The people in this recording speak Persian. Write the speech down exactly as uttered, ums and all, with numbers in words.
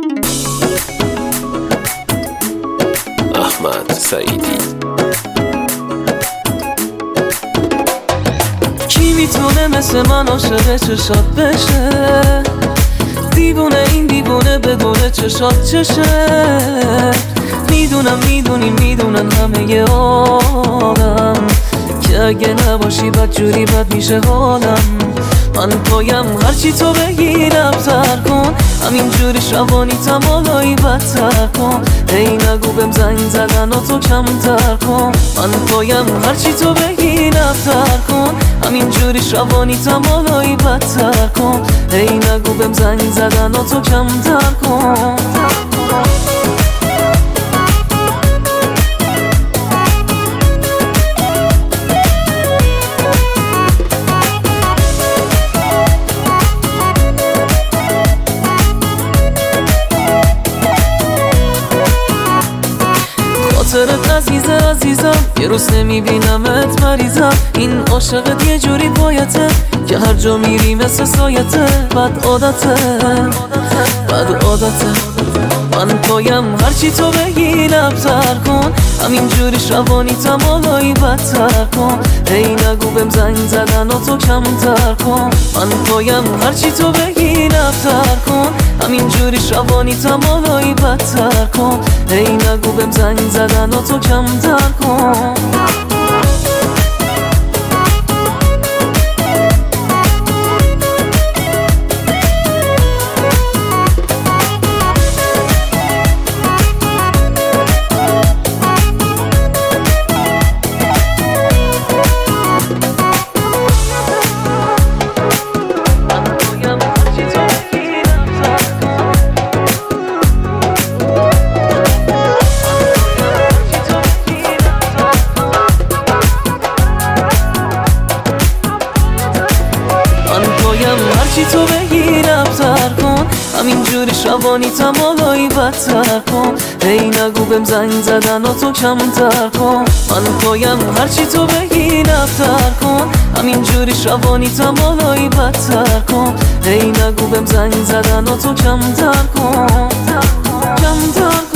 احمد سعیدی. کی میتونه مثل من عاشق چشات بشه؟ دیوونه این دیوونه بدونه چشات چشه. میدونم میدونی میدونن همه ی آدم که اگه نباشی بد جوری بد میشه حالم. من پایم هرچی تو بگی نبتر کن، همین جوری شبانی تمالایی بدتر کن. ای نگو بهم زنگ زدن و تو کمتر کن. من پایم هرچی تو بگی نبتر کن، همین جوری شبانی تمالایی بدتر کن. ای نگو بهم زنگ زدن و تو کمتر کن. خاطرت عزیزه عزیزم، یه روز نمیبینمت مریضم. این عاشقت یه جوری بایته که هر جا میری مثل سایته. بد عادته بد عادته. من پایم هرچی تو بگی نبتر کن، همین جوری شبانی تمالایی بدتر کن. ای نگو بهم زنگ زدن و تو کمتر کن. من پایم هرچی تو بگی نبتر کن، همین جوری شبانی تمالایی بدتر کن. ای نگو بهم زنگ زدن و تو کمتر کن. هرچی تو بگی نبتر کن، همین جوری شبانی تمالایی بدتر کن. ای نگو بهم زنگ زدن و تو کمتر کن. من پایم هرچی تو بگی نبتر کن، همین جوری شبانی تمالایی بدتر کن. ای نگو بهم زنگ زدن و تو کمتر کن. کمتر